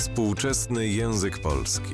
Współczesny język polski.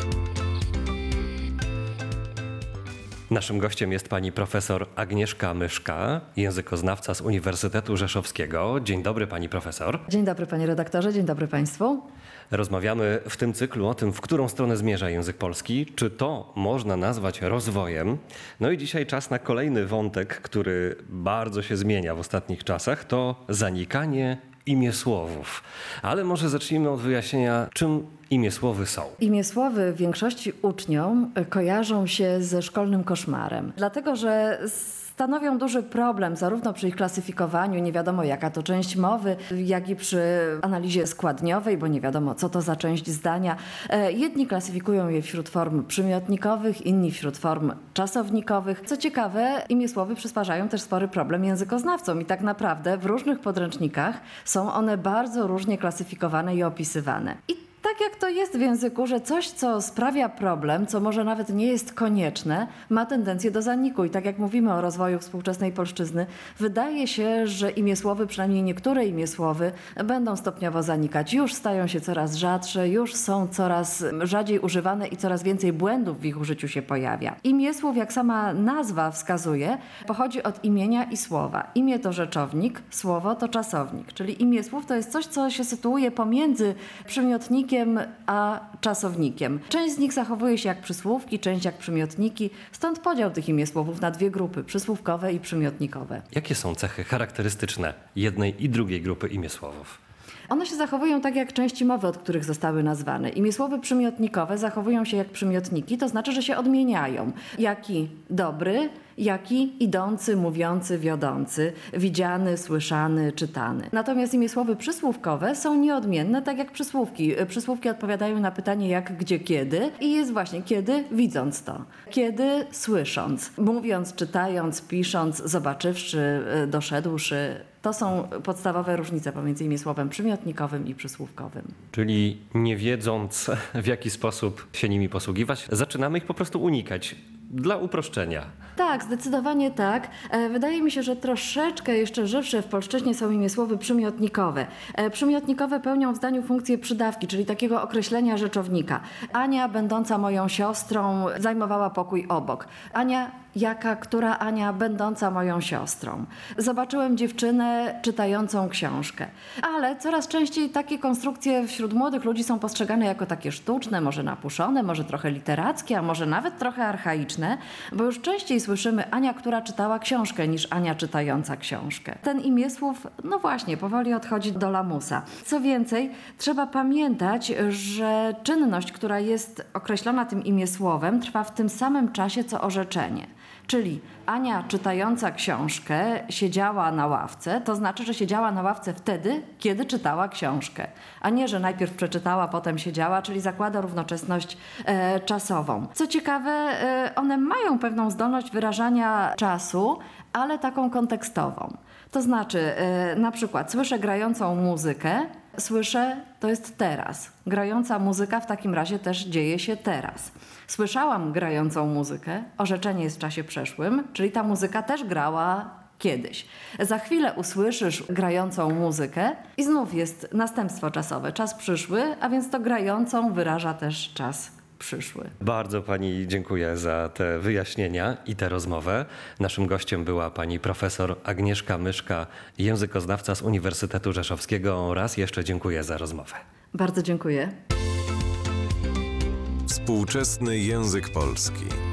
Naszym gościem jest pani profesor Agnieszka Myszka, językoznawca z Uniwersytetu Rzeszowskiego. Dzień dobry pani profesor. Dzień dobry panie redaktorze, dzień dobry państwu. Rozmawiamy w tym cyklu o tym, w którą stronę zmierza język polski, czy to można nazwać rozwojem. No i dzisiaj czas na kolejny wątek, który bardzo się zmienia w ostatnich czasach, to zanikanie imiesłowów. Ale może zacznijmy od wyjaśnienia, czym imiesłowy są. Imiesłowy większości uczniom kojarzą się ze szkolnym koszmarem, dlatego że stanowią duży problem zarówno przy ich klasyfikowaniu, nie wiadomo jaka to część mowy, jak i przy analizie składniowej, bo nie wiadomo co to za część zdania. Jedni klasyfikują je wśród form przymiotnikowych, inni wśród form czasownikowych. Co ciekawe, imiesłowy przysparzają też spory problem językoznawcom i tak naprawdę w różnych podręcznikach są one bardzo różnie klasyfikowane i opisywane. Tak jak to jest w języku, że coś, co sprawia problem, co może nawet nie jest konieczne, ma tendencję do zaniku. I tak jak mówimy o rozwoju współczesnej polszczyzny, wydaje się, że imiesłowy, przynajmniej niektóre imiesłowy, będą stopniowo zanikać. Już stają się coraz rzadsze, już są coraz rzadziej używane i coraz więcej błędów w ich użyciu się pojawia. Imiesłów, jak sama nazwa wskazuje, pochodzi od imienia i słowa. Imię to rzeczownik, słowo to czasownik. Czyli imiesłów to jest coś, co się sytuuje pomiędzy przymiotnikiem a czasownikiem. Część z nich zachowuje się jak przysłówki, część jak przymiotniki. Stąd podział tych imiesłowów na dwie grupy, przysłówkowe i przymiotnikowe. Jakie są cechy charakterystyczne jednej i drugiej grupy imiesłowów? One się zachowują tak jak części mowy, od których zostały nazwane. Imiesłowy przymiotnikowe zachowują się jak przymiotniki, to znaczy, że się odmieniają. Jaki dobry, jaki idący, mówiący, wiodący, widziany, słyszany, czytany. Natomiast imiesłowy przysłówkowe są nieodmienne, tak jak przysłówki. Przysłówki odpowiadają na pytanie jak, gdzie, kiedy i jest właśnie kiedy, widząc to. Kiedy, słysząc, mówiąc, czytając, pisząc, zobaczywszy, doszedłszy. To są podstawowe różnice pomiędzy imiesłowem przymiotnikowym i przysłówkowym. Czyli nie wiedząc, w jaki sposób się nimi posługiwać, zaczynamy ich po prostu unikać. Dla uproszczenia. Tak, zdecydowanie tak. Wydaje mi się, że troszeczkę jeszcze żywsze w polszczyźnie są imiesłowy przymiotnikowe. Przymiotnikowe pełnią w zdaniu funkcję przydawki, czyli takiego określenia rzeczownika. Ania, będąca moją siostrą, zajmowała pokój obok. Ania, która Ania, będąca moją siostrą. Zobaczyłem dziewczynę czytającą książkę. Ale coraz częściej takie konstrukcje wśród młodych ludzi są postrzegane jako takie sztuczne, może napuszone, może trochę literackie, a może nawet trochę archaiczne, bo już częściej słyszymy Ania, która czytała książkę, niż Ania czytająca książkę. Ten imiesłów, no właśnie, powoli odchodzi do lamusa. Co więcej, trzeba pamiętać, że czynność, która jest określona tym imiesłowem, trwa w tym samym czasie, co orzeczenie. Czyli Ania czytająca książkę siedziała na ławce, to znaczy, że siedziała na ławce wtedy, kiedy czytała książkę, a nie, że najpierw przeczytała, potem siedziała, czyli zakłada równoczesność czasową. Co ciekawe, one mają pewną zdolność wyrażania czasu, ale taką kontekstową. To znaczy, na przykład słyszę grającą muzykę, słyszę to jest teraz. Grająca muzyka w takim razie też dzieje się teraz. Słyszałam grającą muzykę, orzeczenie jest w czasie przeszłym, czyli ta muzyka też grała kiedyś. Za chwilę usłyszysz grającą muzykę i znów jest następstwo czasowe, czas przyszły, a więc to grającą wyraża też czas przyszły. Bardzo pani dziękuję za te wyjaśnienia i tę rozmowę. Naszym gościem była pani profesor Agnieszka Myszka, językoznawca z Uniwersytetu Rzeszowskiego. Raz jeszcze dziękuję za rozmowę. Bardzo dziękuję. Współczesny język polski.